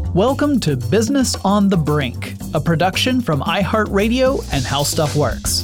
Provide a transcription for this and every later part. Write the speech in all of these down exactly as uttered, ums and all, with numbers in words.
Welcome to Business on the Brink, a production from iHeartRadio and How Stuff Works.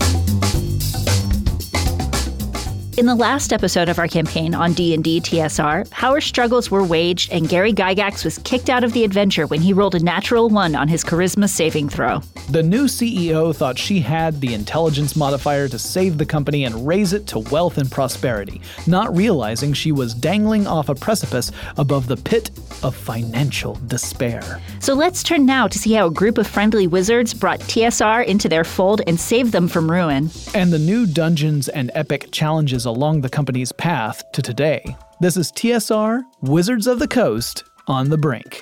In the last episode of our campaign on D and D T S R, power struggles were waged and Gary Gygax was kicked out of the adventure when he rolled a natural one on his charisma saving throw. The new C E O thought she had the intelligence modifier to save the company and raise it to wealth and prosperity, not realizing she was dangling off a precipice above the pit of financial despair. So let's turn now to see how a group of friendly wizards brought T S R into their fold and saved them from ruin. And the new dungeons and epic challenges along the company's path to today. This is T S R, Wizards of the Coast, on the Brink.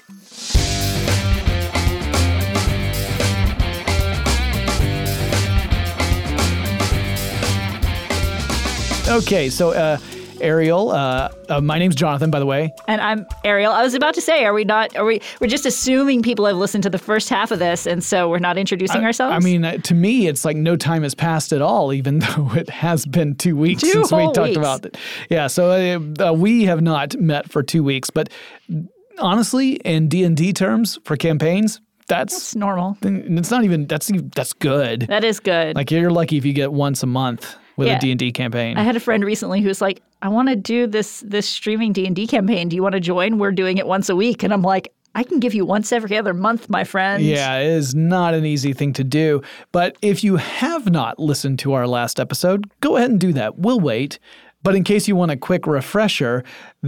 Okay, so uh, Ariel, uh, uh, my name's Jonathan, by the way. And I'm Ariel. I was about to say, are we not, are we, we're just assuming people have listened to the first half of this, and so we're not introducing I, ourselves? I mean, uh, to me, it's like no time has passed at all, even though it has been two weeks two since we whole talked weeks. about it. Yeah, so uh, uh, we have not met for two weeks, but honestly, in D and D terms, for campaigns, that's, That's normal. It's not even, that's that's good. That is good. Like, you're lucky if you get once a month with Yeah. a D and D campaign. I had a friend recently who was like, I want to do this this streaming D and D campaign. Do you want to join? We're doing it once a week. And I'm like, I can give you once every other month, my friend. Yeah, it is not an easy thing to do. But if you have not listened to our last episode, go ahead and do that. We'll wait. But in case you want a quick refresher,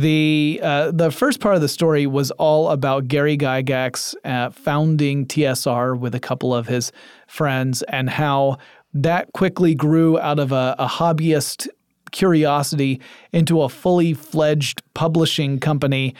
the uh, the first part of the story was all about Gary Gygax uh, founding T S R with a couple of his friends and how that quickly grew out of a, a hobbyist curiosity into a fully fledged publishing company,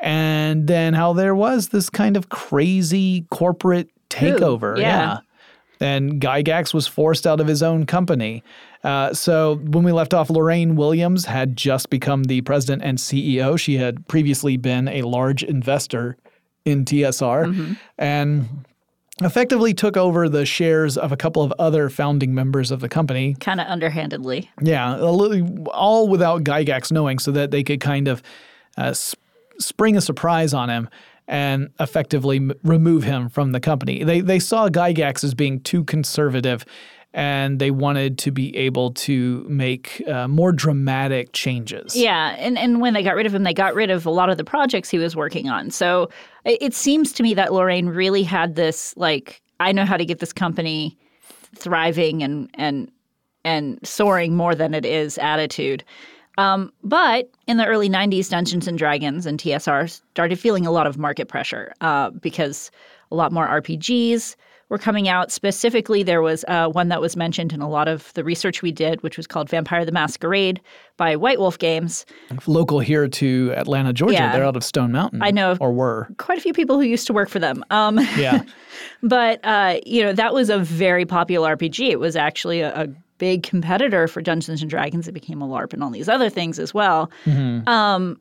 and then how there was this kind of crazy corporate takeover. Ooh, yeah. And Gygax was forced out of his own company. Uh, so when we left off, Lorraine Williams had just become the president and C E O. She had previously been a large investor in T S R Mm-hmm. and effectively took over the shares of a couple of other founding members of the company. Kind of underhandedly. Yeah, a little, all without Gygax knowing, so that they could kind of uh, sp- spring a surprise on him and effectively m- remove him from the company. They they saw Gygax as being too conservative, and they wanted to be able to make uh, more dramatic changes. Yeah, and, and when they got rid of him, they got rid of a lot of the projects he was working on. So it, it seems to me that Lorraine really had this, like, I know how to get this company thriving and and and soaring more than it is attitude. Um, but in the early nineties, Dungeons and Dragons and T S R started feeling a lot of market pressure uh, because a lot more R P Gs were coming out. Specifically, there was uh, one that was mentioned in a lot of the research we did, which was called Vampire the Masquerade by White Wolf Games. Local here to Atlanta, Georgia. Yeah. They're out of Stone Mountain. I know of Or were. quite a few people who used to work for them. Um, Yeah. but, uh, you know, that was a very popular R P G. It was actually a, a big competitor for Dungeons and Dragons. It became a LARP and all these other things as well. Mm-hmm. Um,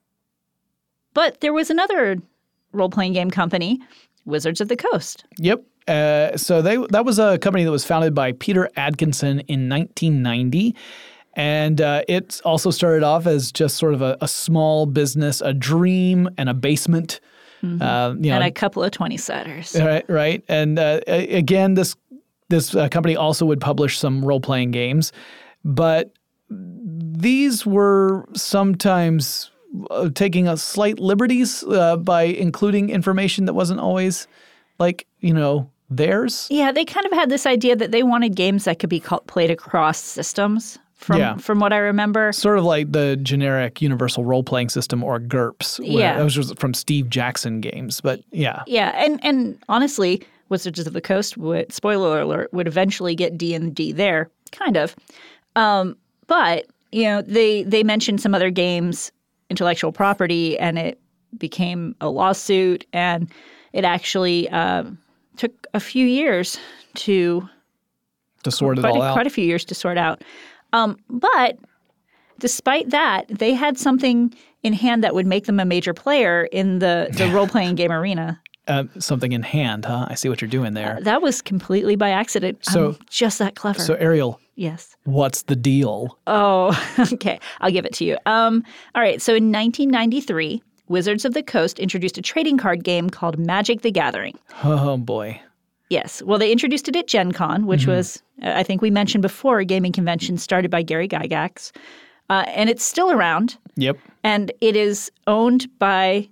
but there was another role-playing game company, Wizards of the Coast. Yep. Uh, so they that was a company that was founded by Peter Adkinson in nineteen ninety. And uh, it also started off as just sort of a, a small business, a dream and a basement. Mm-hmm. Uh, you know, And a couple of twenty-setters. Right, right. And uh, a- again, this this uh, company also would publish some role-playing games, but these were sometimes uh, taking a slight liberties uh, by including information that wasn't always like, you know, theirs. Yeah, they kind of had this idea that they wanted games that could be called, played across systems. From Yeah. from what I remember. Sort of like the generic Universal Role-Playing System, or GURPS. where- Yeah. That was just from Steve Jackson games, but yeah. Yeah, and and honestly, Wizards of the Coast would, spoiler alert, would eventually get D and D there, kind of. Um, but you know, they they mentioned some other games, intellectual property, and it became a lawsuit, and it actually uh, took a few years to To sort it quite all a, out. quite a few years to sort out. Um, but despite that, they had something in hand that would make them a major player in the, the role-playing game arena. Uh, something in hand, huh? I see what you're doing there. That was completely by accident. So- I'm just that clever. So, Ariel, yes. what's the deal? Oh, okay. I'll give it to you. Um, all right. So in nineteen ninety-three, Wizards of the Coast introduced a trading card game called Magic the Gathering. Oh, boy. Yes. Well, they introduced it at Gen Con, which mm-hmm. was, I think we mentioned before, a gaming convention started by Gary Gygax. Uh, and it's still around. Yep. And it is owned by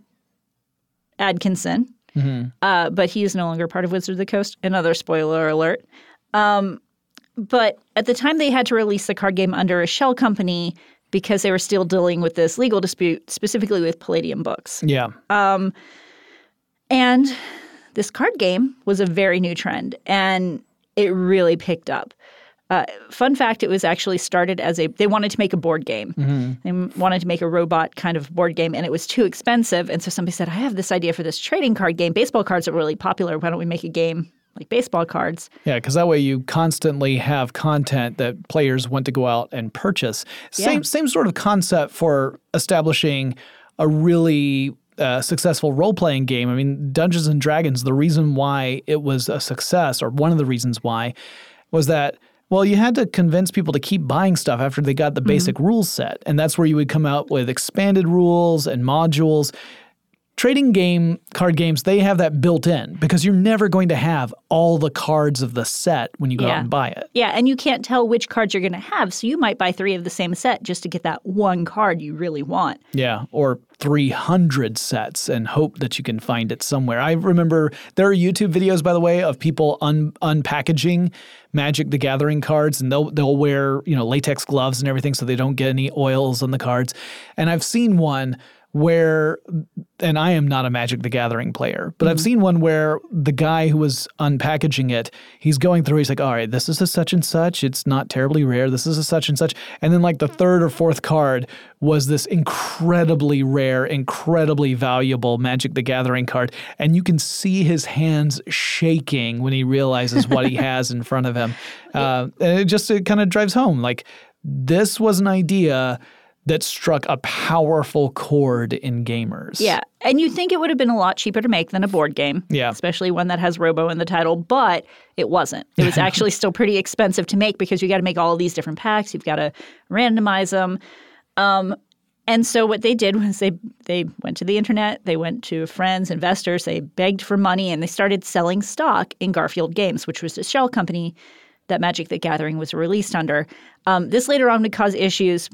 Atkinson, mm-hmm. uh, but he is no longer part of Wizards of the Coast. Another spoiler alert. Um, but at the time, they had to release the card game under a shell company because they were still dealing with this legal dispute, specifically with Palladium Books. Yeah. Um, and this card game was a very new trend, and it really picked up. Uh, fun fact, it was actually started as a – they wanted to make a board game. Mm-hmm. They wanted to make a robot kind of board game, and it was too expensive. And so somebody said, I have this idea for this trading card game. Baseball cards are really popular. Why don't we make a game like baseball cards? Yeah, because that way you constantly have content that players want to go out and purchase. Same, yeah. same sort of concept for establishing a really – Uh, successful role-playing game. I mean, Dungeons and Dragons, the reason why it was a success, or one of the reasons why, was that, well, you had to convince people to keep buying stuff after they got the basic mm-hmm. rules set. And that's where you would come out with expanded rules and modules. Trading game card games, they have that built in because you're never going to have all the cards of the set when you go yeah. out and buy it. Yeah, and you can't tell which cards you're going to have, so you might buy three of the same set just to get that one card you really want. Yeah, or three hundred sets and hope that you can find it somewhere. I remember there are YouTube videos, by the way, of people un- unpackaging Magic the Gathering cards, and they'll they'll wear, you know, latex gloves and everything so they don't get any oils on the cards. And I've seen one where, and I am not a Magic the Gathering player, but mm-hmm. I've seen one where the guy who was unpackaging it, he's going through, he's like, all right, this is a such and such. It's not terribly rare. This is a such and such. And then like the third or fourth card was this incredibly rare, incredibly valuable Magic the Gathering card. And you can see his hands shaking when he realizes what he has in front of him. Uh, and it just it kind of drives home. Like, this was an idea that struck a powerful chord in gamers. Yeah. And you think it would have been a lot cheaper to make than a board game. Yeah. Especially one that has Robo in the title. But it wasn't. It was actually still pretty expensive to make because you got to make all of these different packs. You've got to randomize them. Um, and so what they did was they they went to the internet. They went to friends, investors. They begged for money, and they started selling stock in Garfield Games, which was a shell company that Magic the Gathering was released under. Um, this later on would cause issues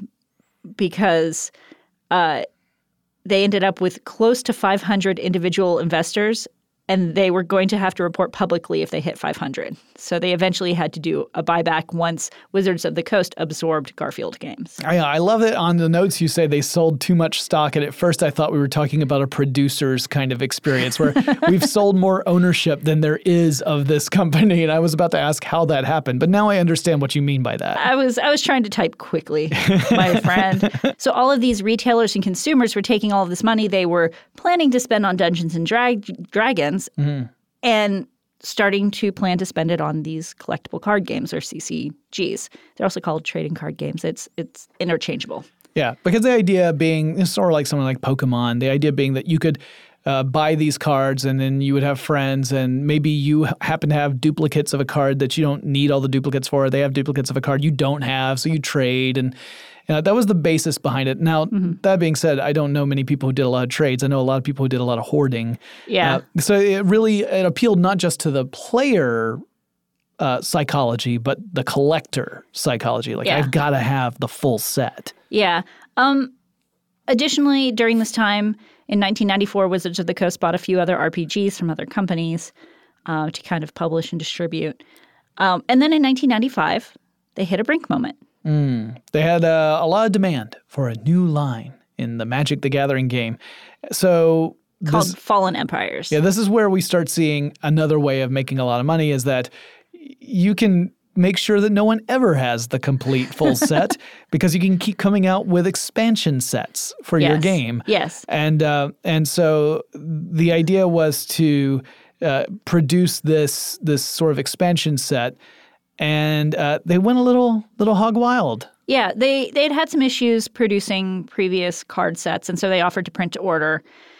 because uh, they ended up with close to five hundred individual investors, and they were going to have to report publicly if they hit five hundred. So they eventually had to do a buyback once Wizards of the Coast absorbed Garfield Games. I, I love it. On the notes, you say they sold too much stock. And at first, I thought we were talking about a producer's kind of experience where we've sold more ownership than there is of this company. And I was about to ask how that happened. But now I understand what you mean by that. I was I was trying to type quickly, my friend. So all of these retailers and consumers were taking all of this money they were planning to spend on Dungeons and Dra- Dragons Mm-hmm. and starting to plan to spend it on these collectible card games, or C C Gs. They're also called trading card games. It's it's interchangeable. Yeah, because the idea being, it's sort of like something like Pokemon, the idea being that you could uh, buy these cards and then you would have friends, and maybe you happen to have duplicates of a card that you don't need all the duplicates for. They have duplicates of a card you don't have, so you trade, and Uh, that was the basis behind it. Now, mm-hmm. that being said, I don't know many people who did a lot of trades. I know a lot of people who did a lot of hoarding. Yeah. Uh, so it really it appealed not just to the player uh, psychology, but the collector psychology. Like, yeah. I've got to have the full set. Yeah. Um, additionally, during this time, in nineteen ninety-four, Wizards of the Coast bought a few other R P Gs from other companies uh, to kind of publish and distribute. Um, and then in nineteen ninety-five, they hit a brink moment. Mm. They had uh, a lot of demand for a new line in the Magic the Gathering game. So Called this, Fallen Empires. Yeah, this is where we start seeing another way of making a lot of money, is that you can make sure that no one ever has the complete full set because you can keep coming out with expansion sets for yes. your game. Yes. And, uh, and so the idea was to uh, produce this this sort of expansion set. And uh, they went a little little hog wild. Yeah, they they'd had some issues producing previous card sets, and so they offered to print to order.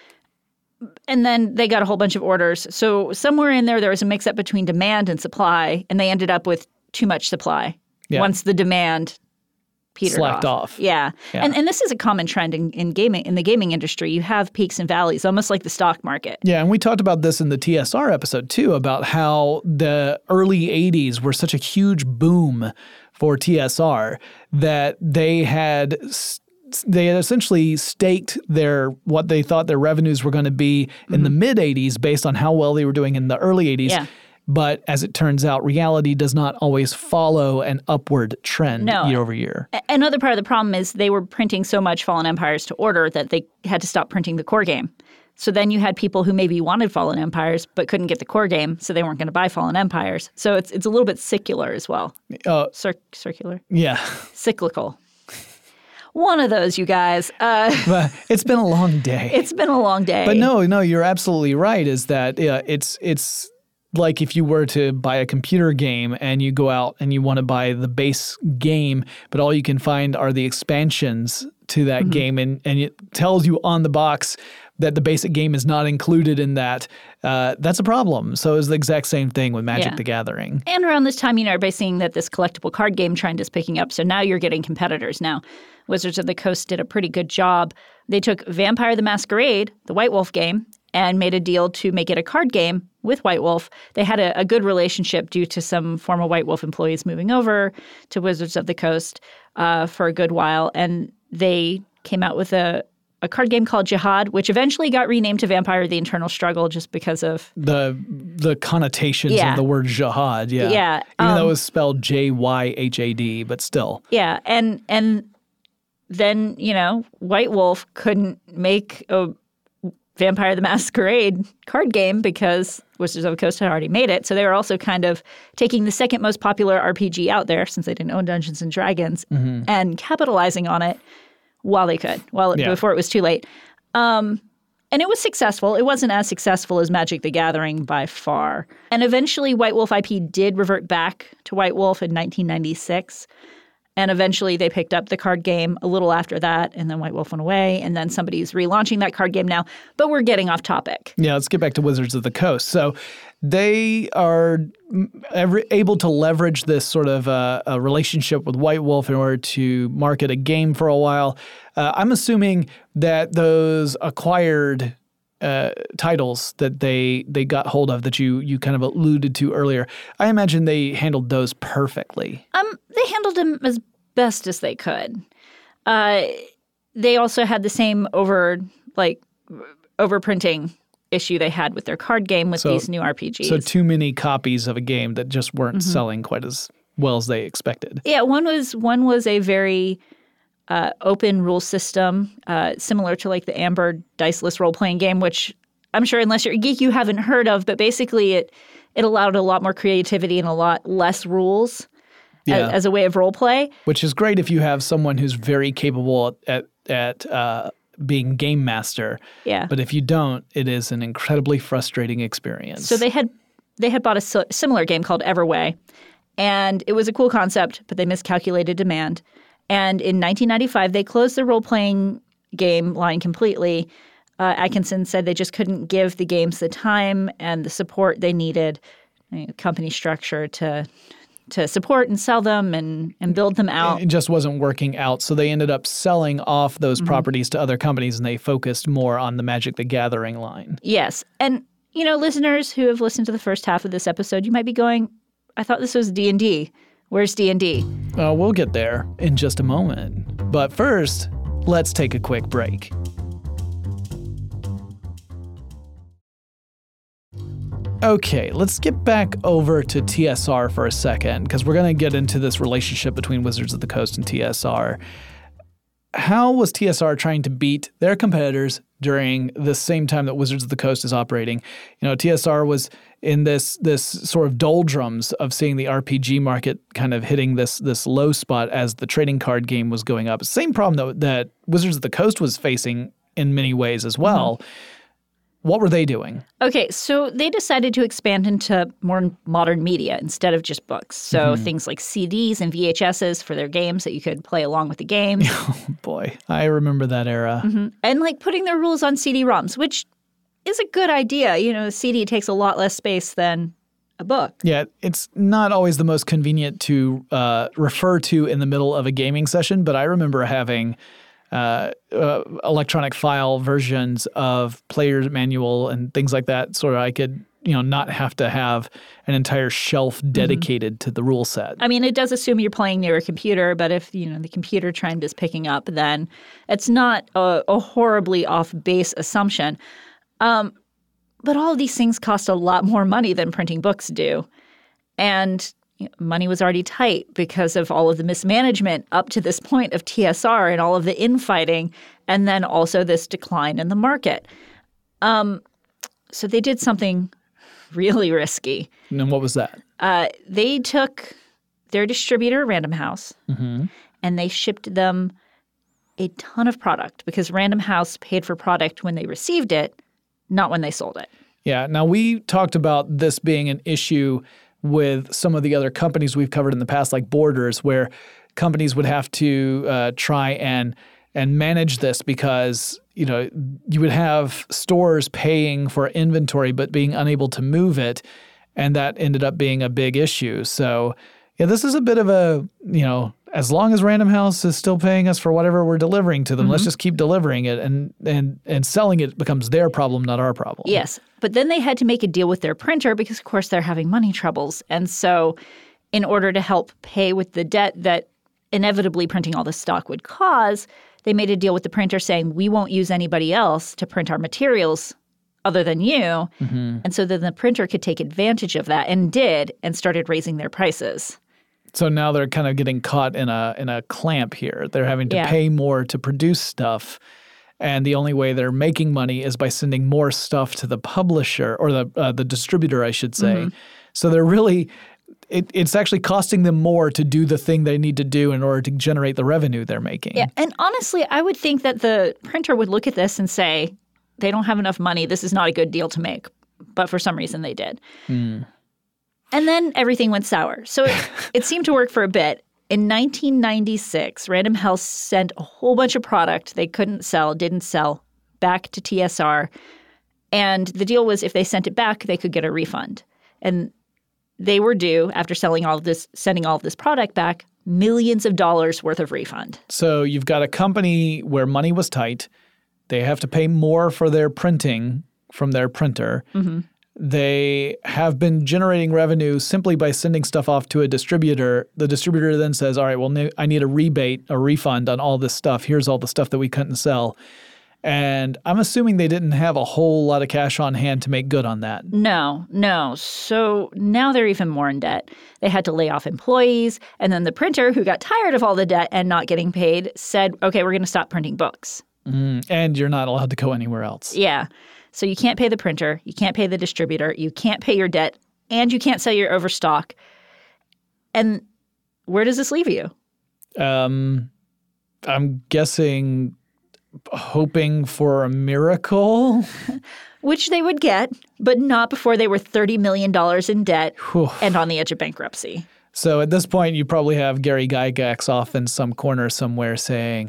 And then they got a whole bunch of orders. So somewhere in there, there was a mix-up between demand and supply, and they ended up with too much supply. Yeah. Once the demand petered slacked off. Yeah. Yeah. And and this is a common trend in, in gaming in the gaming industry. You have peaks and valleys, almost like the stock market. Yeah, and we talked about this in the T S R episode too, about how the early eighties were such a huge boom for T S R that they had they had essentially staked their what they thought their revenues were going to be in mm-hmm. the mid eighties based on how well they were doing in the early eighties. Yeah. But as it turns out, reality does not always follow an upward trend no. year over year. Another part of the problem is they were printing so much Fallen Empires to order that they had to stop printing the core game. So then you had people who maybe wanted Fallen Empires but couldn't get the core game, so they weren't going to buy Fallen Empires. So it's it's a little bit secular as well. Uh, Cir- circular? Yeah. Cyclical. One of those, you guys. Uh, but it's been a long day. It's been a long day. But no, no, you're absolutely right, is that uh, it's it's like if you were to buy a computer game and you go out and you want to buy the base game, but all you can find are the expansions to that mm-hmm. game, and, and it tells you on the box that the basic game is not included in that, uh, that's a problem. So it's the exact same thing with Magic yeah. the Gathering. And around this time, you know, everybody's seeing that this collectible card game trend is picking up. So now you're getting competitors. Now, Wizards of the Coast did a pretty good job. They took Vampire the Masquerade, the White Wolf game, and made a deal to make it a card game with White Wolf. They had a, a good relationship due to some former White Wolf employees moving over to Wizards of the Coast uh, for a good while. And they came out with a, a card game called Jihad, which eventually got renamed to Vampire the Internal Struggle just because of the the connotations yeah. of the word jihad. Yeah. Yeah. Even um, though it was spelled J Y H A D, but still. Yeah. And and then, you know, White Wolf couldn't make a Vampire the Masquerade card game because Wizards of the Coast had already made it. So they were also kind of taking the second most popular R P G out there, since they didn't own Dungeons and Dragons, mm-hmm. and capitalizing on it while they could, while yeah. before it was too late. Um, and it was successful. It wasn't as successful as Magic the Gathering by far. And eventually White Wolf I P did revert back to White Wolf in nineteen ninety-six. And eventually they picked up the card game a little after that, and then White Wolf went away, and then somebody's relaunching that card game now. But we're getting off topic. Yeah, let's get back to Wizards of the Coast. So they are every, able to leverage this sort of uh, a relationship with White Wolf in order to market a game for a while. Uh, I'm assuming that those acquired Uh, titles that they they got hold of that you you kind of alluded to earlier, I imagine they handled those perfectly. Um, they handled them as best as they could. Uh, they also had the same over like overprinting issue they had with their card game with so, these new R P Gs. So too many copies of a game that just weren't mm-hmm. selling quite as well as they expected. Yeah, one was one was a very Uh, open rule system, uh, similar to like the Amber diceless role-playing game, which I'm sure unless you're a geek you haven't heard of, but basically it it allowed a lot more creativity and a lot less rules yeah. as, as a way of role-play. Which is great if you have someone who's very capable at at uh, being game master. Yeah. But if you don't, it is an incredibly frustrating experience. So they had they had bought a si- similar game called Everway, and it was a cool concept, but they miscalculated demand. And in nineteen ninety-five, they closed the role-playing game line completely. Uh, Atkinson said they just couldn't give the games the time and the support they needed, you know, company structure to to support and sell them and, and build them out. It just wasn't working out. So they ended up selling off those mm-hmm. properties to other companies, and they focused more on the Magic the Gathering line. Yes. And, you know, listeners who have listened to the first half of this episode, you might be going, I thought this was D and D. Where's D and D? Uh, we'll get there in just a moment. But first, let's take a quick break. Okay, let's get back over to T S R for a second, because we're going to get into this relationship between Wizards of the Coast and T S R. How was T S R trying to beat their competitors during the same time that Wizards of the Coast is operating? You know, T S R was in this this sort of doldrums of seeing the R P G market kind of hitting this this low spot as the trading card game was going up. Same problem though that Wizards of the Coast was facing in many ways as well. Mm-hmm. What were they doing? Okay, so they decided to expand into more modern media instead of just books. So mm-hmm. things like C Ds and V H S's for their games that you could play along with the games. Oh, boy. I remember that era. Mm-hmm. And like putting their rules on C D ROMs, which is a good idea. You know, a C D takes a lot less space than a book. Yeah, it's not always the most convenient to uh, refer to in the middle of a gaming session, but I remember having uh, uh, electronic file versions of Player's Manual and things like that, so I could, you know, not have to have an entire shelf dedicated mm-hmm. to the rule set. I mean, it does assume you're playing near a computer, but if, you know, the computer trend is picking up, then it's not a, a horribly off-base assumption. Um, but all of these things cost a lot more money than printing books do. And you know, money was already tight because of all of the mismanagement up to this point of T S R and all of the infighting, and then also this decline in the market. Um, so they did something really risky. And what was that? Uh, they took their distributor, Random House, mm-hmm. and they shipped them a ton of product because Random House paid for product when they received it, not when they sold it. Yeah. Now, we talked about this being an issue with some of the other companies we've covered in the past, like Borders, where companies would have to uh, try and and manage this because, you know, you would have stores paying for inventory but being unable to move it, and that ended up being a big issue. So, yeah, this is a bit of a, you know, as long as Random House is still paying us for whatever we're delivering to them, mm-hmm. let's just keep delivering it, and and and selling it becomes their problem, not our problem. Yes, but then they had to make a deal with their printer because, of course, they're having money troubles. And so in order to help pay with the debt that inevitably printing all this stock would cause, they made a deal with the printer saying, we won't use anybody else to print our materials other than you. Mm-hmm. And so then the printer could take advantage of that, and did, and started raising their prices. So now they're kind of getting caught in a in a clamp here. They're having to yeah. pay more to produce stuff, and the only way they're making money is by sending more stuff to the publisher or the uh, the distributor, I should say. Mm-hmm. So they're really it, it's actually costing them more to do the thing they need to do in order to generate the revenue they're making. Yeah, and honestly, I would think that the printer would look at this and say, they don't have enough money. This is not a good deal to make. But for some reason, they did. Mm. And then everything went sour. So it, it seemed to work for a bit. In nineteen ninety-six, Random House sent a whole bunch of product they couldn't sell, didn't sell, back to T S R. And the deal was if they sent it back, they could get a refund. And they were due, after selling all of this, sending all of this product back, millions of dollars worth of refund. So you've got a company where money was tight. They have to pay more for their printing from their printer. Mm-hmm. They have been generating revenue simply by sending stuff off to a distributor. The distributor then says, all right, well, I need a rebate, a refund on all this stuff. Here's all the stuff that we couldn't sell. And I'm assuming they didn't have a whole lot of cash on hand to make good on that. No, no. So now they're even more in debt. They had to lay off employees. And then the printer, who got tired of all the debt and not getting paid, said, okay, we're going to stop printing books. Mm, and you're not allowed to go anywhere else. Yeah. So you can't pay the printer, you can't pay the distributor, you can't pay your debt, and you can't sell your overstock. And where does this leave you? Um, I'm guessing hoping for a miracle. Which they would get, but not before they were thirty million dollars in debt Whew. and on the edge of bankruptcy. So at this point, you probably have Gary Gygax off in some corner somewhere saying,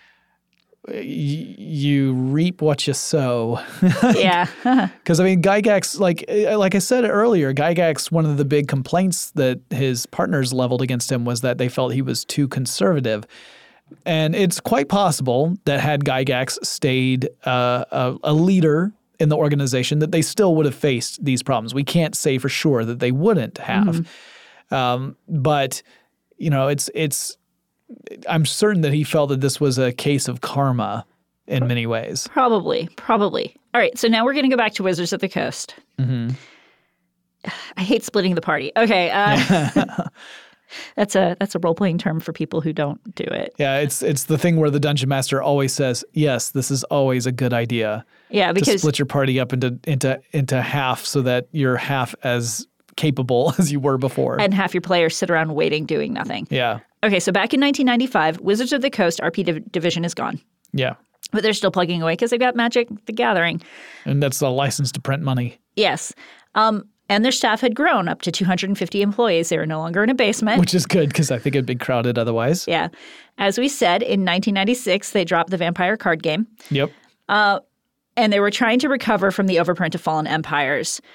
you reap what you sow. Yeah. Because, I mean, Gygax, like like I said earlier, Gygax, one of the big complaints that his partners leveled against him was that they felt he was too conservative. And it's quite possible that had Gygax stayed uh, a, a leader in the organization, that they still would have faced these problems. We can't say for sure that they wouldn't have. Mm-hmm. Um, but, you know, it's it's I'm certain that he felt that this was a case of karma in many ways. Probably, probably. All right, so now we're going to go back to Wizards of the Coast. Mm-hmm. I hate splitting the party. Okay, uh, that's a that's a role-playing term for people who don't do it. Yeah, it's it's the thing where the dungeon master always says, yes, this is always a good idea. Yeah, because to split your party up into into into half so that you're half as capable as you were before. And half your players sit around waiting, doing nothing. Yeah. Okay, so back in nineteen ninety-five, Wizards of the Coast R P div- division is gone. Yeah. But they're still plugging away because they've got Magic the Gathering. And that's a license to print money. Yes. Um, and their staff had grown up to two hundred fifty employees. They were no longer in a basement. Which is good because I think it'd be crowded otherwise. Yeah. As we said, in nineteen ninety-six, they dropped the Vampire card game. Yep. Uh, and they were trying to recover from the overprint of Fallen Empires.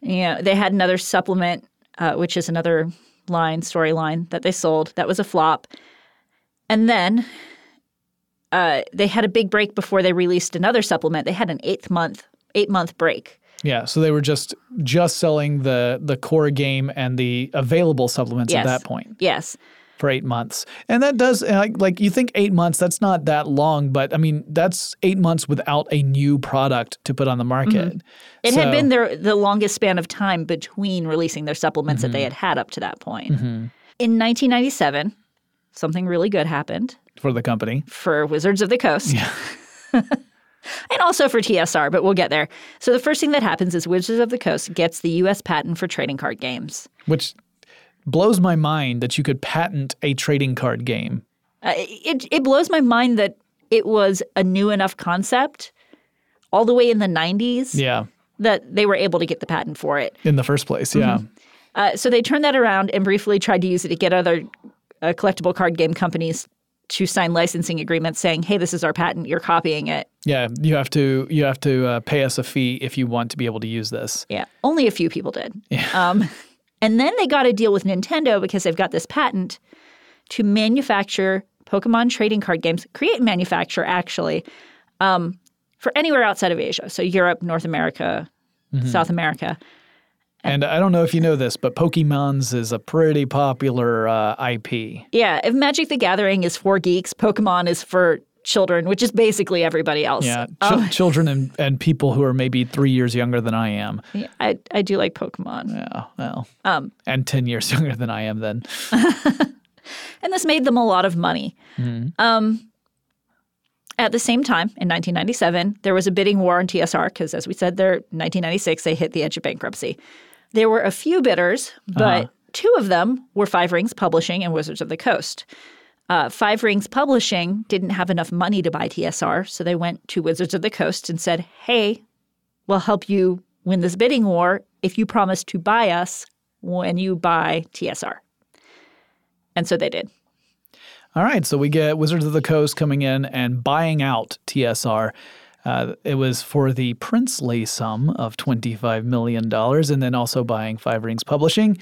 Yeah, they had another supplement, uh, which is another line, storyline that they sold. That was a flop. And then uh, they had a big break before they released another supplement. They had an eighth month, eight month break. Yeah, so they were just just selling the the core game and the available supplements Yes. at that point. Yes. For eight months. And that does, like, like you think eight months, that's not that long, but I mean, that's eight months without a new product to put on the market. Mm-hmm. It so, had been their the longest span of time between releasing their supplements mm-hmm. that they had had up to that point. Mm-hmm. In nineteen ninety-seven, something really good happened. For the company. For Wizards of the Coast. Yeah. And also for T S R, but we'll get there. So the first thing that happens is Wizards of the Coast gets the U S patent for trading card games. Which blows my mind that you could patent a trading card game. Uh, it, it blows my mind that it was a new enough concept all the way in the nineties Yeah. that they were able to get the patent for it. In the first place, yeah. Mm-hmm. Uh, so they turned that around and briefly tried to use it to get other uh, collectible card game companies to sign licensing agreements saying, hey, this is our patent, you're copying it. Yeah, you have to you have to uh, pay us a fee if you want to be able to use this. Yeah, only a few people did. Yeah. Um, and then they got a deal with Nintendo because they've got this patent to manufacture Pokemon trading card games, create and manufacture actually, um, for anywhere outside of Asia. So Europe, North America, mm-hmm. South America. And I don't know if you know this, but Pokemons is a pretty popular uh, I P. Yeah, if Magic the Gathering is for geeks, Pokemon is for children, which is basically everybody else. Yeah, ch- um, children and, and people who are maybe three years younger than I am. Yeah, I, I do like Pokemon. Yeah, well, um, and ten years younger than I am then. And this made them a lot of money. Mm-hmm. Um, at the same time, in nineteen ninety-seven, there was a bidding war on T S R because, as we said, there, nineteen ninety-six, they hit the edge of bankruptcy. There were a few bidders, but uh-huh. two of them were Five Rings Publishing and Wizards of the Coast. Uh, Five Rings Publishing didn't have enough money to buy T S R, so they went to Wizards of the Coast and said, hey, we'll help you win this bidding war if you promise to buy us when you buy T S R. And so they did. All right, so we get Wizards of the Coast coming in and buying out T S R. Uh, it was for the princely sum of twenty-five million dollars, and then also buying Five Rings Publishing.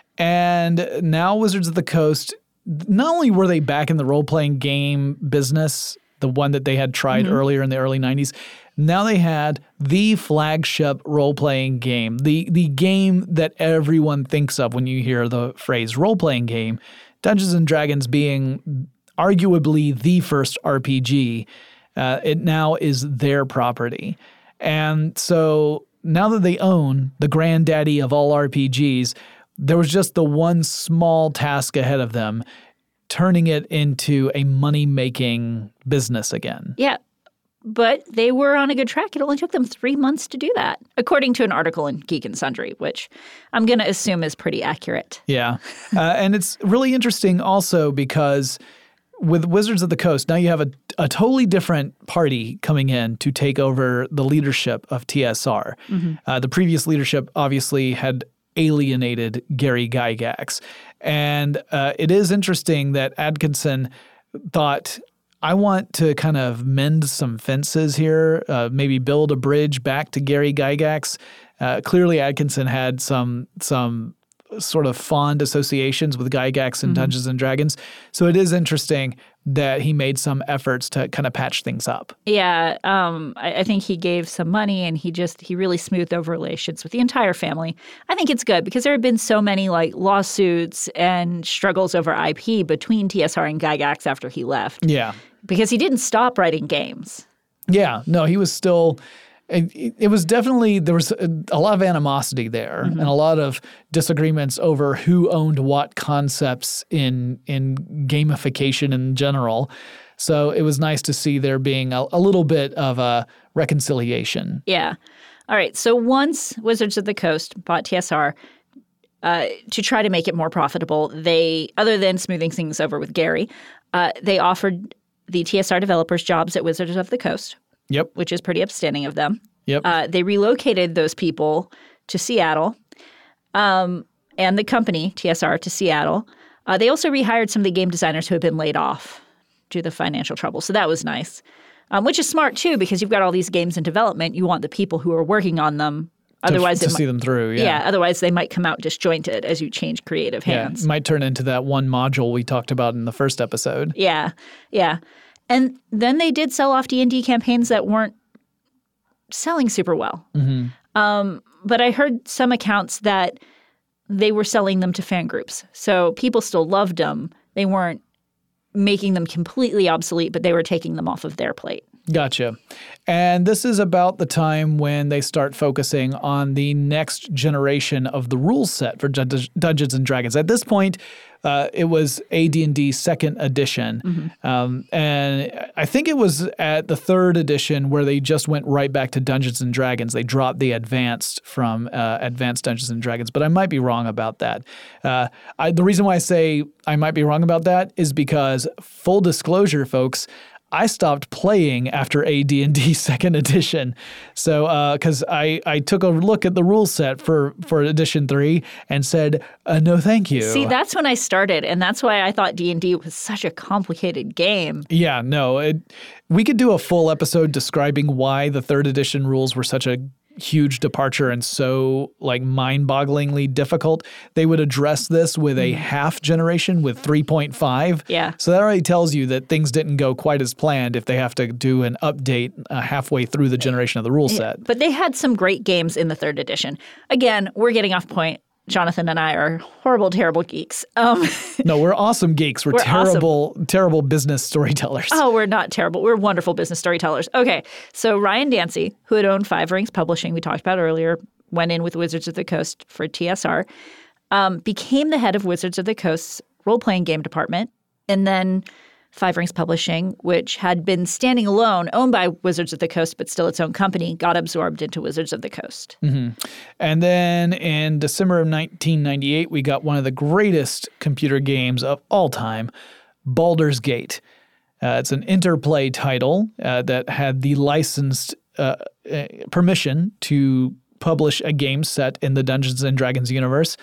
And now Wizards of the Coast, not only were they back in the role-playing game business, the one that they had tried mm-hmm. earlier in the early nineties, now they had the flagship role-playing game, the, the game that everyone thinks of when you hear the phrase role-playing game, Dungeons and Dragons being arguably the first R P G. Uh, it now is their property. And so now that they own the granddaddy of all R P Gs, there was just the one small task ahead of them, turning it into a money-making business again. Yeah, but they were on a good track. It only took them three months to do that, according to an article in Geek and Sundry, which I'm going to assume is pretty accurate. Yeah, uh, and it's really interesting also because with Wizards of the Coast, now you have a, a totally different party coming in to take over the leadership of T S R. Mm-hmm. Uh, the previous leadership obviously had alienated Gary Gygax. And uh, it is interesting that Atkinson thought, I want to kind of mend some fences here, uh, maybe build a bridge back to Gary Gygax. Uh, clearly, Atkinson had some some sort of fond associations with Gygax and mm-hmm. Dungeons and Dragons. So it is interesting that he made some efforts to kind of patch things up. Yeah, um, I, I think he gave some money and he just, he really smoothed over relations with the entire family. I think it's good because there have been so many like lawsuits and struggles over I P between T S R and Gygax after he left. Yeah. Because he didn't stop writing games. Yeah, no, he was still... It, it was definitely, there was a, a lot of animosity there mm-hmm. and a lot of disagreements over who owned what concepts in in gamification in general. So it was nice to see there being a, a little bit of a reconciliation. Yeah. All right. So once Wizards of the Coast bought T S R, uh, to try to make it more profitable, they, other than smoothing things over with Gary, uh, they offered the T S R developers jobs at Wizards of the Coast. Yep. Which is pretty upstanding of them. Yep. Uh, they relocated those people to Seattle um, and the company, T S R, to Seattle. Uh, they also rehired some of the game designers who had been laid off due to the financial trouble. So that was nice, um, which is smart, too, because you've got all these games in development. You want the people who are working on them Otherwise, to, to it see mi- them through. Yeah. yeah. Otherwise, they might come out disjointed as you change creative hands. Yeah, it might turn into that one module we talked about in the first episode. Yeah, yeah. And then they did sell off D and D campaigns that weren't selling super well. Mm-hmm. Um, but I heard some accounts that they were selling them to fan groups. So people still loved them. They weren't making them completely obsolete, but they were taking them off of their plate. Gotcha. And this is about the time when they start focusing on the next generation of the rule set for Dun- Dungeons and Dragons. At this point, uh, it was A D and D second edition. Mm-hmm. Um, and I think it was at the third edition where they just went right back to Dungeons and Dragons. They dropped the advanced from uh, Advanced Dungeons and Dragons, but I might be wrong about that. Uh, I, the reason why I say I might be wrong about that is because, full disclosure, folks, I stopped playing after A D and D second edition. So, because uh, I, I took a look at the rule set for, for edition three and said, uh, no, thank you. See, that's when I started, and that's why I thought D and D was such a complicated game. Yeah, no. It, we could do a full episode describing why the third edition rules were such a huge departure and so like mind-bogglingly difficult. They would address this with a half generation with three point five. Yeah. So that already tells you that things didn't go quite as planned if they have to do an update uh, halfway through the generation of the rule set. But they had some great games in the third edition. Again, we're getting off point. Jonathan and I are horrible, terrible geeks. Um, no, we're awesome geeks. We're, we're terrible, awesome. terrible business storytellers. Oh, we're not terrible. We're wonderful business storytellers. Okay, so Ryan Dancy, who had owned Five Rings Publishing, we talked about earlier, went in with Wizards of the Coast for T S R, um, became the head of Wizards of the Coast's role-playing game department, and then Five Rings Publishing, which had been standing alone, owned by Wizards of the Coast, but still its own company, got absorbed into Wizards of the Coast. Mm-hmm. And then in December of nineteen ninety-eight, we got one of the greatest computer games of all time, Baldur's Gate. Uh, it's an Interplay title uh, that had the licensed uh, uh, permission to publish a game set in the Dungeons and Dragons universe.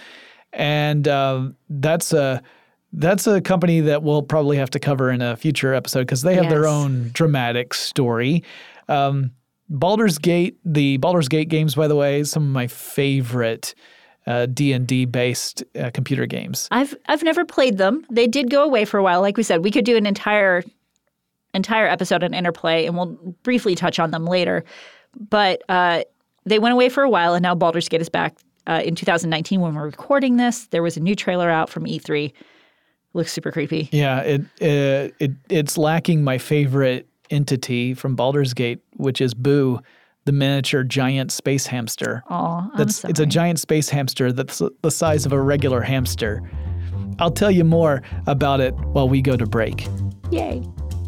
And uh, that's a... That's a company that we'll probably have to cover in a future episode because they have yes. their own dramatic story. Um, Baldur's Gate, the Baldur's Gate games, by the way, some of my favorite uh, D and D based uh, computer games. I've I've never played them. They did go away for a while. Like we said, we could do an entire entire episode on Interplay, and we'll briefly touch on them later. But uh, they went away for a while, and now Baldur's Gate is back uh, in two thousand nineteen when we're recording this. There was a new trailer out from E three. Looks super creepy. Yeah, it, it it it's lacking my favorite entity from Baldur's Gate, which is Boo, the miniature giant space hamster. Oh, that's it's a giant space hamster that's the size of a regular hamster. I'll tell you more about it while we go to break. Yay.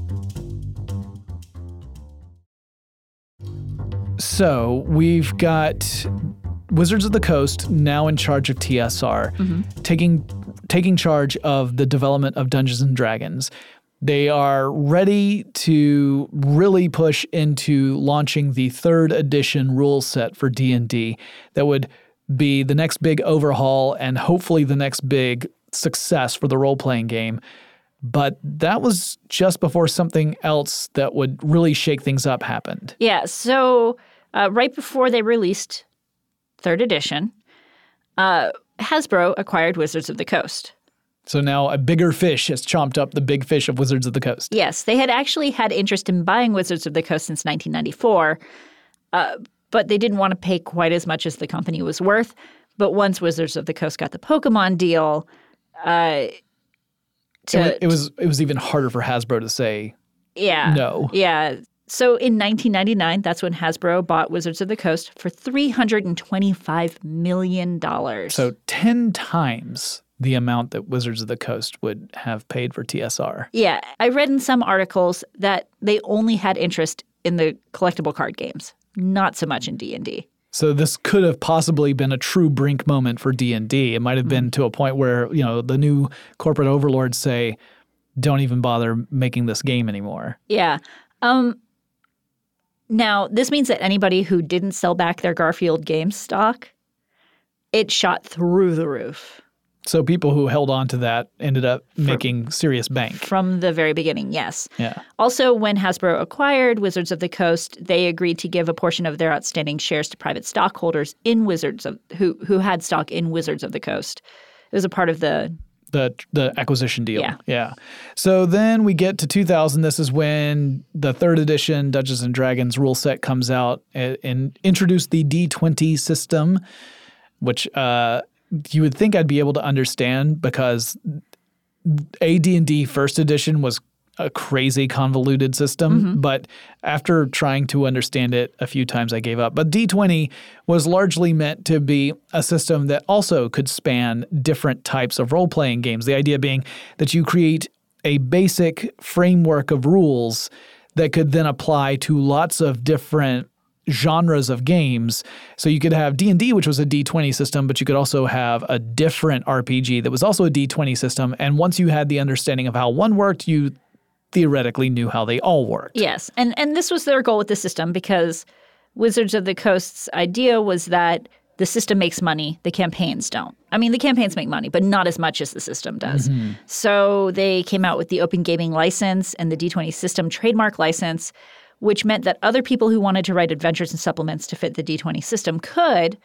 So we've got Wizards of the Coast now in charge of T S R, mm-hmm. taking taking charge of the development of Dungeons and Dragons. They are ready to really push into launching the third edition rule set for D and D that would be the next big overhaul and hopefully the next big success for the role-playing game. But that was just before something else that would really shake things up happened. Yeah, so uh, right before they released third edition, uh, Hasbro acquired Wizards of the Coast. So now a bigger fish has chomped up the big fish of Wizards of the Coast. Yes, they had actually had interest in buying Wizards of the Coast since nineteen ninety-four, uh, but they didn't want to pay quite as much as the company was worth. But once Wizards of the Coast got the Pokemon deal, uh, to, it, was, it was it was even harder for Hasbro to say yeah, no. Yeah. So in nineteen ninety-nine, that's when Hasbro bought Wizards of the Coast for three hundred twenty-five million dollars. So ten times the amount that Wizards of the Coast would have paid for T S R. Yeah. I read in some articles that they only had interest in the collectible card games, not so much in D and D. So this could have possibly been a true brink moment for D and D. It might have been mm-hmm. to a point where, you know, the new corporate overlords say, don't even bother making this game anymore. Yeah. Um, now, this means that anybody who didn't sell back their Garfield games stock, it shot through the roof. So people who held on to that ended up making serious bank. From the very beginning, yes. Yeah. Also, when Hasbro acquired Wizards of the Coast, they agreed to give a portion of their outstanding shares to private stockholders in Wizards of who who had stock in Wizards of the Coast. It was a part of the the the acquisition deal. Yeah. Yeah. So then we get to two thousand. This is when the third edition Dungeons and Dragons rule set comes out and, and introduced the D twenty system, which uh, you would think I'd be able to understand because A D and D first edition was a crazy convoluted system, mm-hmm. but after trying to understand it a few times, I gave up. But D twenty was largely meant to be a system that also could span different types of role-playing games. The idea being that you create a basic framework of rules that could then apply to lots of different genres of games. So you could have D and D, which was a D twenty system, but you could also have a different R P G that was also a D twenty system. And once you had the understanding of how one worked, you theoretically knew how they all worked. Yes. And and this was their goal with the system because Wizards of the Coast's idea was that the system makes money, the campaigns don't. I mean, the campaigns make money, but not as much as the system does. Mm-hmm. So they came out with the Open Gaming License and the D twenty system trademark license, which meant that other people who wanted to write adventures and supplements to fit the D twenty system could,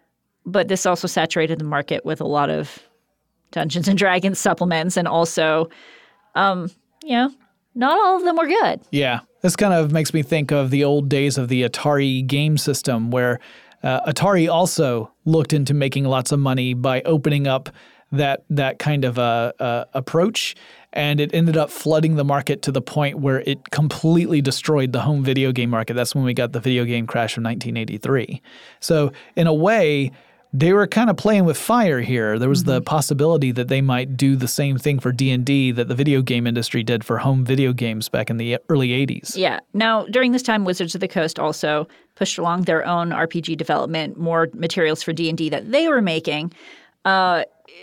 but this also saturated the market with a lot of Dungeons and Dragons supplements and also, um, you know, not all of them were good. Yeah. This kind of makes me think of the old days of the Atari game system where uh, Atari also looked into making lots of money by opening up that that kind of uh, uh, approach, and it ended up flooding the market to the point where it completely destroyed the home video game market. That's when we got the video game crash of nineteen eighty-three. So in a way, they were kind of playing with fire here. There was mm-hmm. the possibility that they might do the same thing for D and D that the video game industry did for home video games back in the early eighties. Yeah. Now, during this time, Wizards of the Coast also pushed along their own R P G development, more materials for D and D that they were making, uh,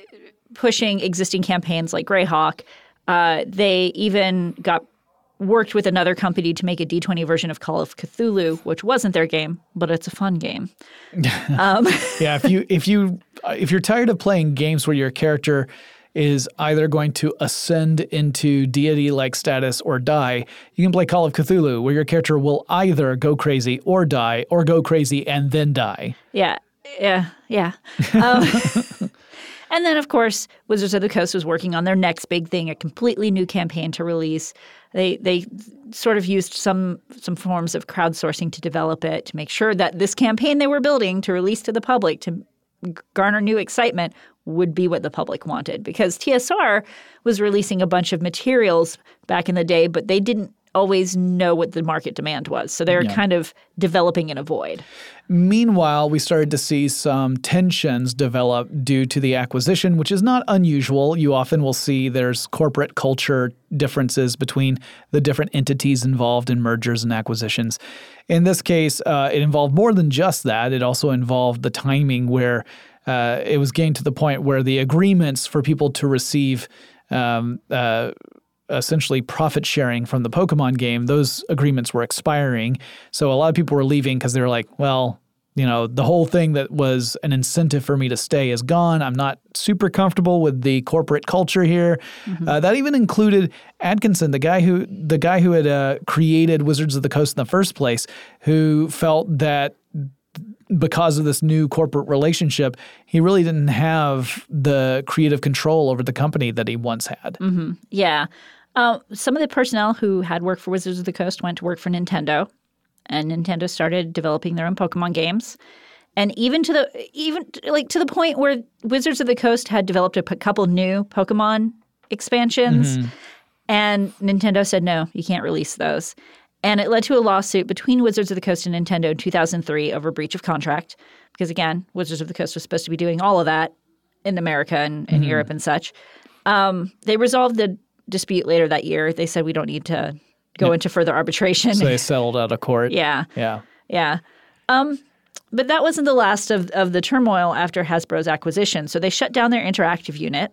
pushing existing campaigns like Greyhawk. Uh, they even got worked with another company to make a D twenty version of Call of Cthulhu, which wasn't their game, but it's a fun game. Um, yeah, if you if you if you're tired of playing games where your character is either going to ascend into deity-like status or die, you can play Call of Cthulhu, where your character will either go crazy or die, or go crazy and then die. Yeah, yeah, yeah. Um, And then, of course, Wizards of the Coast was working on their next big thing, a completely new campaign to release. They they sort of used some some forms of crowdsourcing to develop it, to make sure that this campaign they were building to release to the public, to garner new excitement, would be what the public wanted. Because T S R was releasing a bunch of materials back in the day, but they didn't always know what the market demand was. So they're yeah. kind of developing in a void. Meanwhile, we started to see some tensions develop due to the acquisition, which is not unusual. You often will see there's corporate culture differences between the different entities involved in mergers and acquisitions. In this case, uh, it involved more than just that. It also involved the timing where uh, it was getting to the point where the agreements for people to receive um, uh, essentially profit sharing from the Pokemon game, those agreements were expiring. So a lot of people were leaving because they were like, well, you know, the whole thing that was an incentive for me to stay is gone. I'm not super comfortable with the corporate culture here. Mm-hmm. Uh, that even included Atkinson, the guy who the guy who had uh, created Wizards of the Coast in the first place, who felt that because of this new corporate relationship, he really didn't have the creative control over the company that he once had. Mm-hmm. Yeah. Uh, some of the personnel who had worked for Wizards of the Coast went to work for Nintendo, and Nintendo started developing their own Pokemon games. And even to the even like to the point where Wizards of the Coast had developed a p- couple new Pokemon expansions, mm-hmm. and Nintendo said, no, you can't release those. And it led to a lawsuit between Wizards of the Coast and Nintendo in two thousand three over breach of contract. Because, again, Wizards of the Coast was supposed to be doing all of that in America and in mm-hmm. Europe and such. Um, they resolved the dispute later that year. They said we don't need to go yeah. into further arbitration. So they settled out of court. Yeah. Yeah. Yeah. Um, but that wasn't the last of, of the turmoil after Hasbro's acquisition. So they shut down their interactive unit,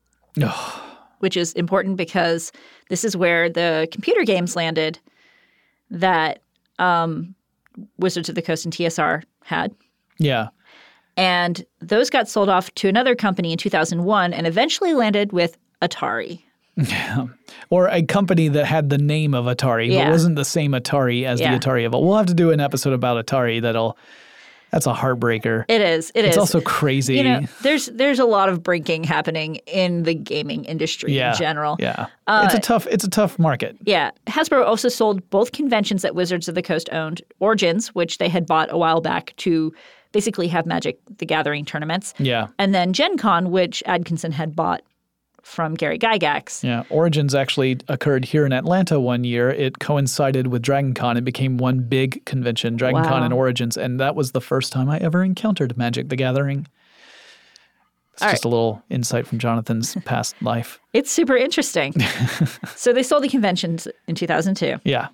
which is important because this is where the computer games landed that um, Wizards of the Coast and T S R had. Yeah. And those got sold off to another company in two thousand one and eventually landed with Atari. Yeah. Or a company that had the name of Atari, Yeah. but wasn't the same Atari as Yeah. the Atari of old. We'll have to do an episode about Atari that'll – that's a heartbreaker. It is. It it's is. also crazy. You know, there's there's a lot of breaking happening in the gaming industry yeah. in general. Yeah. Uh, it's a tough it's a tough market. Yeah. Hasbro also sold both conventions that Wizards of the Coast owned, Origins, which they had bought a while back to basically have Magic the Gathering tournaments. Yeah. And then Gen Con, which Atkinson had bought from Gary Gygax. Yeah. Origins actually occurred here in Atlanta one year. It coincided with Dragon Con. It became one big convention, Dragon Wow. Con and Origins. And that was the first time I ever encountered Magic the Gathering. It's All just right. a little insight from Jonathan's past life. It's super interesting. So they sold the conventions in two thousand two. Yeah.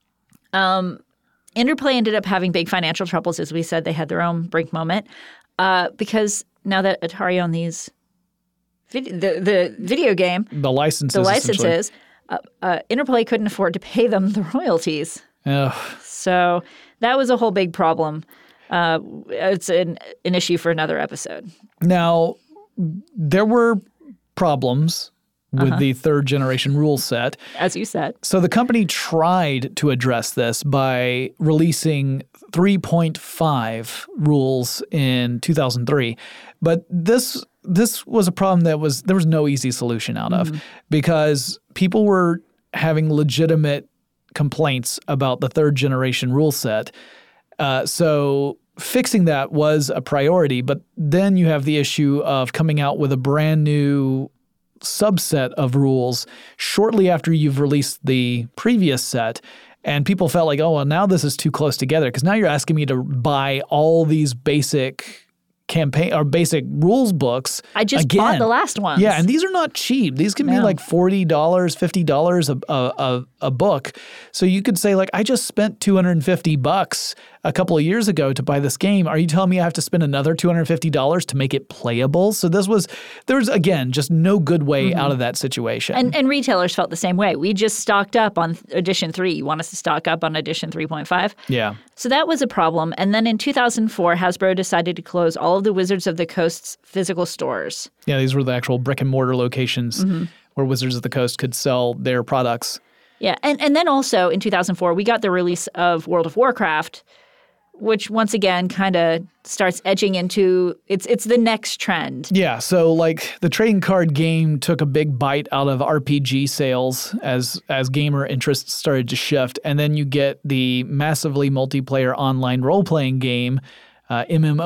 Interplay ended up having big financial troubles. As we said, they had their own brink moment uh, because now that Atari owned these, vid- the, the video game, The licenses. the essentially. licenses, uh, uh, Interplay couldn't afford to pay them the royalties. Ugh. So that was a whole big problem. Uh, it's an, an issue for another episode. Now, there were problems with Uh-huh. the third generation rule set. As you said. So the company tried to address this by releasing three point five rules in two thousand three. But this this was a problem that was there was no easy solution out of because people were having legitimate complaints about the third generation rule set. Uh, so fixing that was a priority, but then you have the issue of coming out with a brand new subset of rules shortly after you've released the previous set. And people felt like, oh, well, now this is too close together because now you're asking me to buy all these basic campaign or basic rules books. I just again. bought the last ones. Yeah, and these are not cheap. These can be No. like forty dollars, fifty dollars a, a, a, a book. So you could say like, I just spent two hundred fifty bucks a couple of years ago to buy this game. Are you telling me I have to spend another two hundred fifty dollars to make it playable? So this was, there's again, just no good way out of that situation. And, and retailers felt the same way. We just stocked up on edition three. You want us to stock up on edition three point five? yeah. So that was a problem. And then in two thousand four, Hasbro decided to close all of the Wizards of the Coast's physical stores. Yeah, these were the actual brick and mortar locations where Wizards of the Coast could sell their products. Yeah. And, and then also in two thousand four, we got the release of World of Warcraft, which once again kind of starts edging into it's it's the next trend. Yeah, so like the trading card game took a big bite out of R P G sales as as gamer interests started to shift, and then you get the massively multiplayer online role-playing game, uh,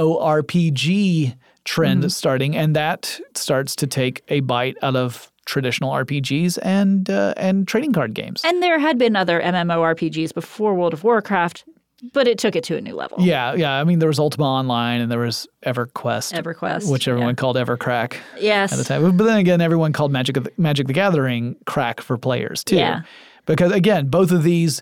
MMORPG trend starting, and that starts to take a bite out of traditional R P Gs and uh, and trading card games. And there had been other MMORPGs before World of Warcraft, but it took it to a new level. Yeah, yeah. I mean, there was Ultima Online and there was EverQuest, EverQuest, which everyone yeah. called EverCrack. Yes. At the time. But then again, everyone called Magic of the, Magic the Gathering crack for players too. Yeah. Because again, both of these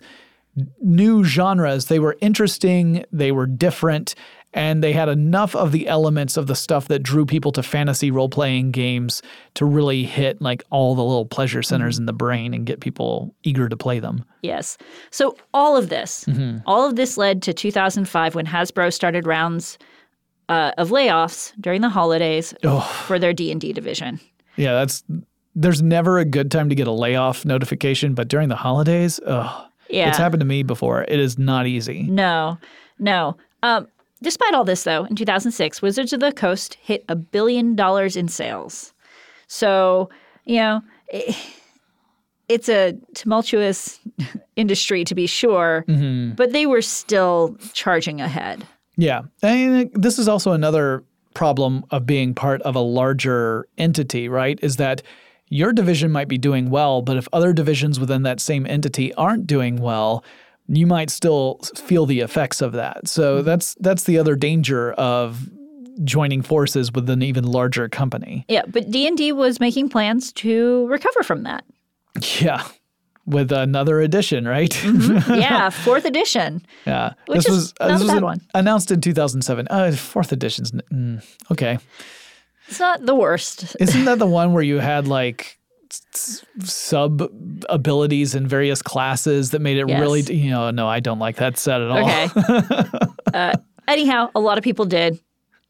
new genres, they were interesting, they were different, and they had enough of the elements of the stuff that drew people to fantasy role-playing games to really hit like all the little pleasure centers in the brain and get people eager to play them. Yes. So all of this, Mm-hmm. all of this led to two thousand five when Hasbro started rounds uh, of layoffs during the holidays for their D and D division. Yeah, that's there's never a good time to get a layoff notification, but during the holidays, ugh. Yeah. It's happened to me before. It is not easy. No, no. Um, despite all this, though, in two thousand six, Wizards of the Coast hit a billion dollars in sales. So, you know, it, it's a tumultuous industry to be sure, Mm-hmm. but they were still charging ahead. Yeah. And this is also another problem of being part of a larger entity, right? Is that your division might be doing well, but if other divisions within that same entity aren't doing well, you might still feel the effects of that. So Mm-hmm. that's that's the other danger of joining forces with an even larger company. Yeah, but D and D was making plans to recover from that. Yeah. With another edition, right? Yeah, fourth edition. Yeah. Which this is was, not this a was bad an- one. announced in two thousand seven. Uh, fourth edition's mm, okay. It's not the worst. Isn't that the one where you had like s- sub abilities in various classes that made it Yes. really, you know, no, I don't like that set at all. Okay. uh, anyhow, a lot of people did.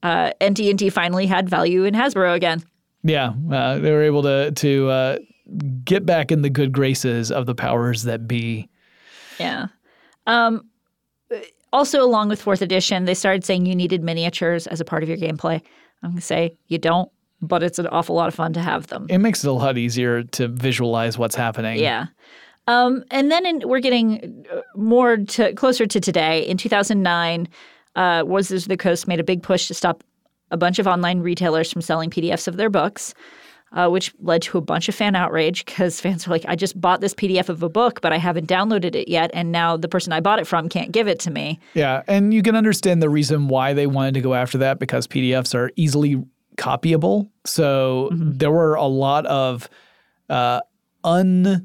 uh, and D and D finally had value in Hasbro again. Yeah, uh, they were able to to uh, get back in the good graces of the powers that be. Yeah. Um, also, along with fourth edition, they started saying you needed miniatures as a part of your gameplay. I'm going to say you don't, but it's an awful lot of fun to have them. It makes it a lot easier to visualize what's happening. Yeah. Um, and then in, we're getting more to closer to today. In two thousand nine, uh, Wizards of the Coast made a big push to stop a bunch of online retailers from selling P D Fs of their books, uh, which led to a bunch of fan outrage because fans were like, I just bought this P D F of a book, but I haven't downloaded it yet, and now the person I bought it from can't give it to me. Yeah, and you can understand the reason why they wanted to go after that, because P D Fs are easily copyable. So mm-hmm. there were a lot of uh, unlawful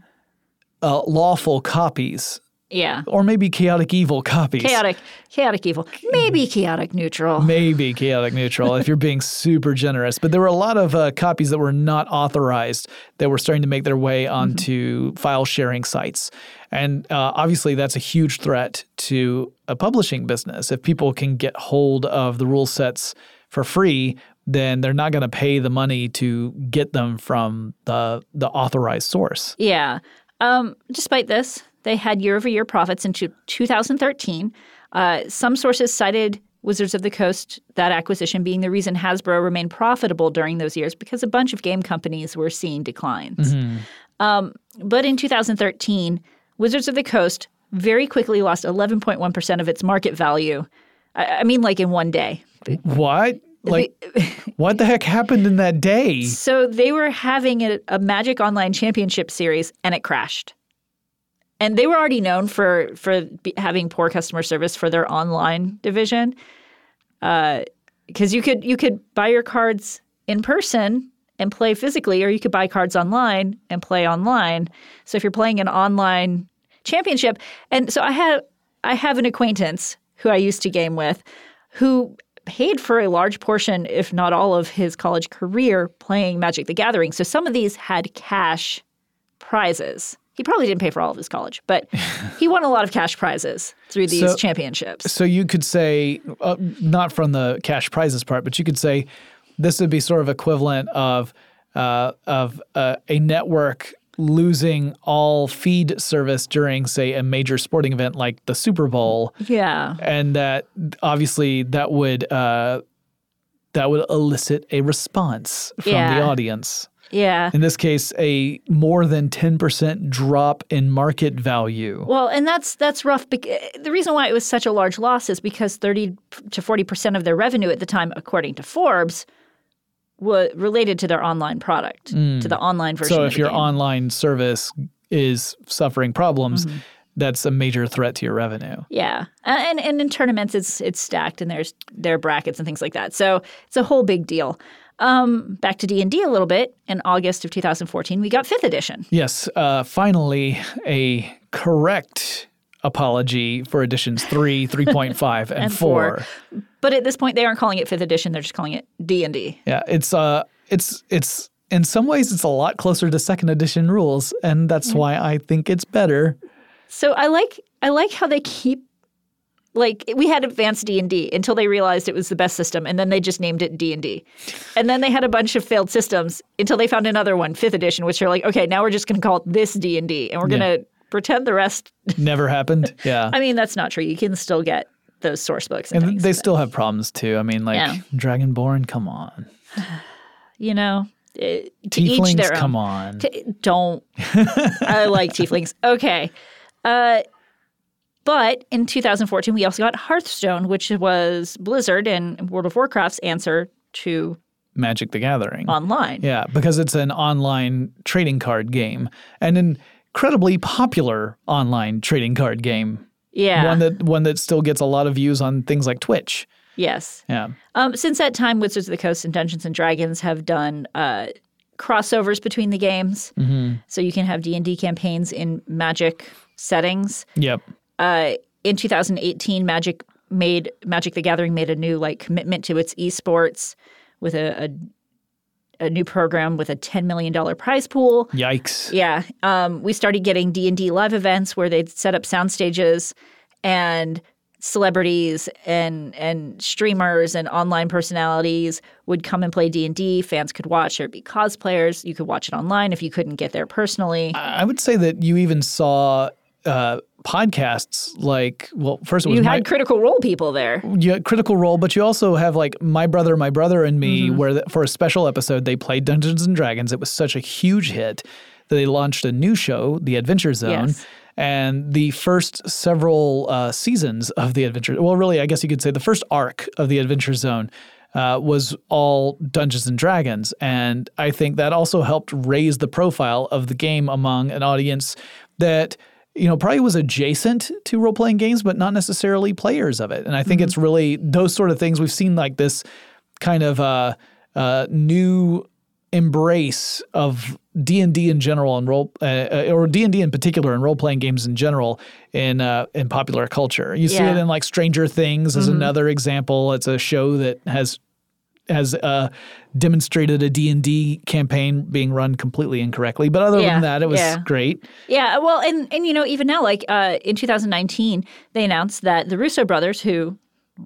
uh, copies. Yeah. Or maybe chaotic evil copies. Chaotic, chaotic evil. Maybe chaotic neutral. Maybe chaotic neutral if you're being super generous. But there were a lot of uh, copies that were not authorized that were starting to make their way onto mm-hmm. file sharing sites. And uh, obviously that's a huge threat to a publishing business. If people can get hold of the rule sets for free, then they're not going to pay the money to get them from the the authorized source. Yeah. Um, despite this, they had year-over-year profits in two thousand thirteen. Uh, some sources cited Wizards of the Coast, that acquisition, being the reason Hasbro remained profitable during those years because a bunch of game companies were seeing declines. Mm-hmm. Um, but in two thousand thirteen, Wizards of the Coast very quickly lost eleven point one percent of its market value. I, I mean, like in one day. What? Like, what the heck happened in that day? So they were having a, a Magic Online Championship series, and it crashed. And they were already known for for having poor customer service for their online division, because uh, you could you could buy your cards in person and play physically, or you could buy cards online and play online. So if you're playing an online championship, and so I have I have an acquaintance who I used to game with, who paid for a large portion, if not all, of his college career playing Magic the Gathering. So some of these had cash prizes. He probably didn't pay for all of his college, but he won a lot of cash prizes through these so, championships. So you could say, uh, not from the cash prizes part, but you could say this would be sort of equivalent of uh, of uh, a network losing all feed service during, say, a major sporting event like the Super Bowl. Yeah. And that obviously that would uh, that would elicit a response from yeah. the audience. Yeah. In this case, a more than ten percent drop in market value. Well, and that's that's rough. The reason why it was such a large loss is because thirty to forty percent of their revenue at the time, according to Forbes, was related to their online product, mm. to the online version so of if the your game. online service is suffering problems, mm-hmm. that's a major threat to your revenue. Yeah. And and in tournaments, it's it's stacked, and there's there are brackets and things like that. So it's a whole big deal. Um, back to D and D a little bit. In August of two thousand fourteen, we got fifth edition. Yes. Uh, finally, a correct apology for editions three, three point five, and, and four. four. But at this point, they aren't calling it fifth edition. They're just calling it D and D. Yeah. It's uh, it's it's in some ways, it's a lot closer to second edition rules, and that's mm-hmm. why I think it's better. So I like I like how they keep. Like, we had advanced D and D until they realized it was the best system, and then they just named it D and D. And then they had a bunch of failed systems until they found another one, fifth edition, which are like, okay, now we're just going to call it this D and D, and we're yeah. going to pretend the rest never happened. Yeah. I mean, that's not true. You can still get those source books. And, and things, they but, still have problems, too. I mean, like, yeah. Dragonborn, come on. You know, it, to Tieflings, each their own. Come on. T- don't. I like Tieflings. Okay. Uh But in two thousand fourteen, we also got Hearthstone, which was Blizzard and World of Warcraft's answer to Magic the Gathering. Online. Yeah, because it's an online trading card game, and an incredibly popular online trading card game. Yeah. One that one that still gets a lot of views on things like Twitch. Yes. Yeah. Um, since that time, Wizards of the Coast and Dungeons and Dragons have done uh, crossovers between the games. Mm-hmm. So you can have D and D campaigns in Magic settings. Yep. Uh, in two thousand eighteen, Magic made Magic the Gathering made a new like commitment to its esports with a, a, a new program with a ten million dollars prize pool. Yikes. Yeah. Um, we started getting D and D live events where they'd set up sound stages and celebrities and and streamers and online personalities would come and play D and D. Fans could watch. There'd be cosplayers. You could watch it online if you couldn't get there personally. I would say that you even saw uh, podcasts like, well, first it was you my, had Critical Role people there. You had Critical Role, but you also have like My Brother, My Brother and Me, mm-hmm. where the, for a special episode they played Dungeons and Dragons. It was such a huge hit that they launched a new show, The Adventure Zone. Yes. And the first several uh, seasons of The Adventure, well, really, I guess you could say the first arc of The Adventure Zone uh, was all Dungeons and Dragons. And I think that also helped raise the profile of the game among an audience that, you know, probably was adjacent to role-playing games, but not necessarily players of it. And I think mm-hmm. it's really those sort of things. We've seen like this kind of uh, uh, new embrace of D and D in general and role, uh, or D and D in particular, and role-playing games in general in uh, in popular culture. You see yeah. it in like Stranger Things as mm-hmm. another example. It's a show that has has uh, demonstrated a D and D campaign being run completely incorrectly. But other yeah. than that, it was yeah. great. Yeah, well, and and you know, even now, like uh, in two thousand nineteen, they announced that the Russo brothers, who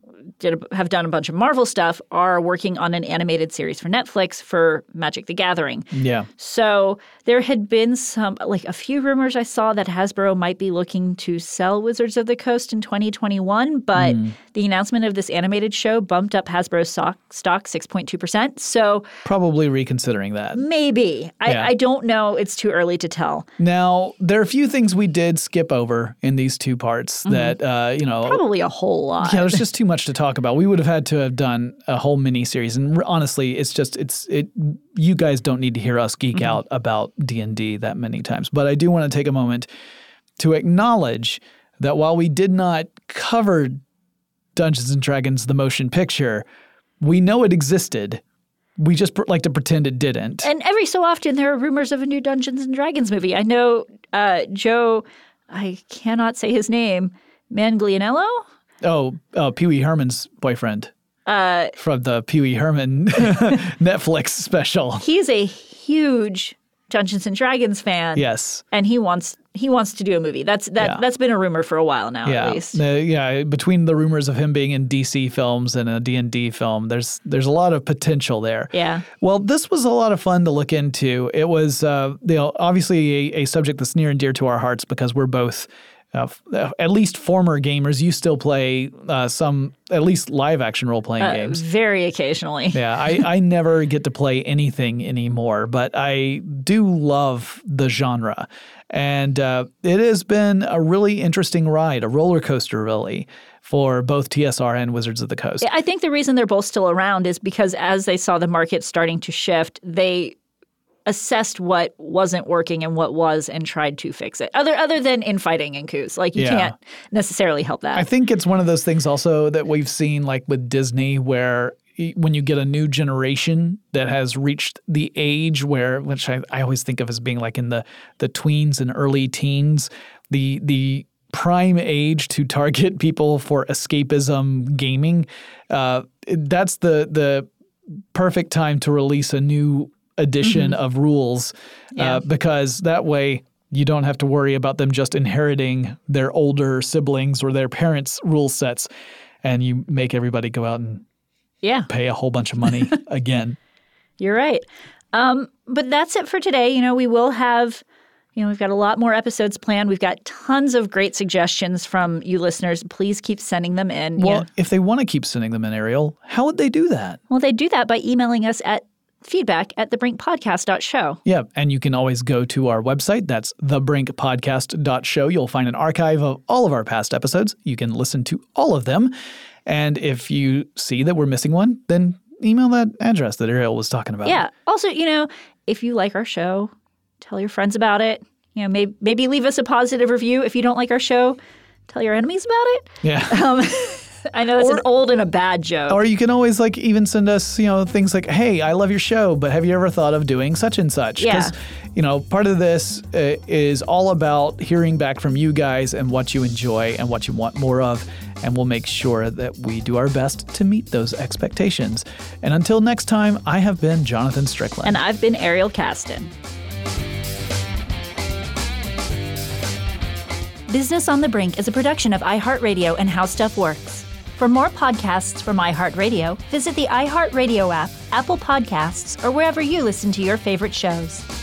Did a, have done a bunch of Marvel stuff, are working on an animated series for Netflix for Magic the Gathering. Yeah. So there had been some, like a few rumors I saw that Hasbro might be looking to sell Wizards of the Coast in twenty twenty-one, but mm. the announcement of this animated show bumped up Hasbro's stock, stock six point two percent. So probably reconsidering that. Maybe. I, yeah. I don't know. It's too early to tell. Now, there are a few things we did skip over in these two parts mm-hmm. that, uh, you know. Probably a whole lot. Yeah, there's just too much to talk about. We would have had to have done a whole mini series, and honestly, it's just it's it. You guys don't need to hear us geek mm-hmm. out about D and D that many times. But I do want to take a moment to acknowledge that while we did not cover Dungeons and Dragons: The Motion Picture, we know it existed. We just pr- like to pretend it didn't. And every so often, there are rumors of a new Dungeons and Dragons movie. I know uh, Joe. I cannot say his name. Manganiello. Oh, uh, Pee Wee Herman's boyfriend uh, from the Pee Wee Herman Netflix special. He's a huge Dungeons and Dragons fan. Yes, and he wants he wants to do a movie. That's that yeah. that's been a rumor for a while now. Yeah, at least. Uh, yeah. Between the rumors of him being in D C films and a D and D film, there's there's a lot of potential there. Yeah. Well, this was a lot of fun to look into. It was, uh, you know, obviously a, a subject that's near and dear to our hearts because we're both. Uh, at least former gamers. You still play uh, some, at least live action role playing uh, games. Very occasionally. Yeah, I, I never get to play anything anymore, but I do love the genre. And uh, it has been a really interesting ride, a roller coaster, really, for both T S R and Wizards of the Coast. I think the reason they're both still around is because as they saw the market starting to shift, they assessed what wasn't working and what was and tried to fix it. Other other than infighting and coups. Like, you yeah. can't necessarily help that. I think it's one of those things also that we've seen like with Disney where when you get a new generation that has reached the age where, which I, I always think of as being like in the, the tweens and early teens, the the prime age to target people for escapism gaming, uh, that's the the perfect time to release a new edition mm-hmm. of rules yeah. uh, because that way you don't have to worry about them just inheriting their older siblings or their parents' rule sets, and you make everybody go out and yeah. pay a whole bunch of money again. You're right. Um, but that's it for today. You know, we will have, you know, we've got a lot more episodes planned. We've got tons of great suggestions from you listeners. Please keep sending them in. Well, you know. if they want to keep sending them in, Ariel, how would they do that? Well, they do that by emailing us at feedback at the brink podcast dot show. Yeah, and you can always go to our website. That's the brink podcast dot show. You'll find an archive of all of our past episodes. You can listen to all of them. And if you see that we're missing one, then email that address that Ariel was talking about. Yeah. Also, you know, if you like our show, tell your friends about it. You know, maybe, maybe leave us a positive review. If you don't like our show, tell your enemies about it. Yeah. Um, I know that's or, an old and a bad joke. Or you can always like even send us, you know, things like, hey, I love your show, but have you ever thought of doing such and such? Yeah. Because, you know, part of this uh, is all about hearing back from you guys and what you enjoy and what you want more of. And we'll make sure that we do our best to meet those expectations. And until next time, I have been Jonathan Strickland. And I've been Ariel Caston. Business on the Brink is a production of iHeartRadio and How Stuff Works. For more podcasts from iHeartRadio, visit the iHeartRadio app, Apple Podcasts, or wherever you listen to your favorite shows.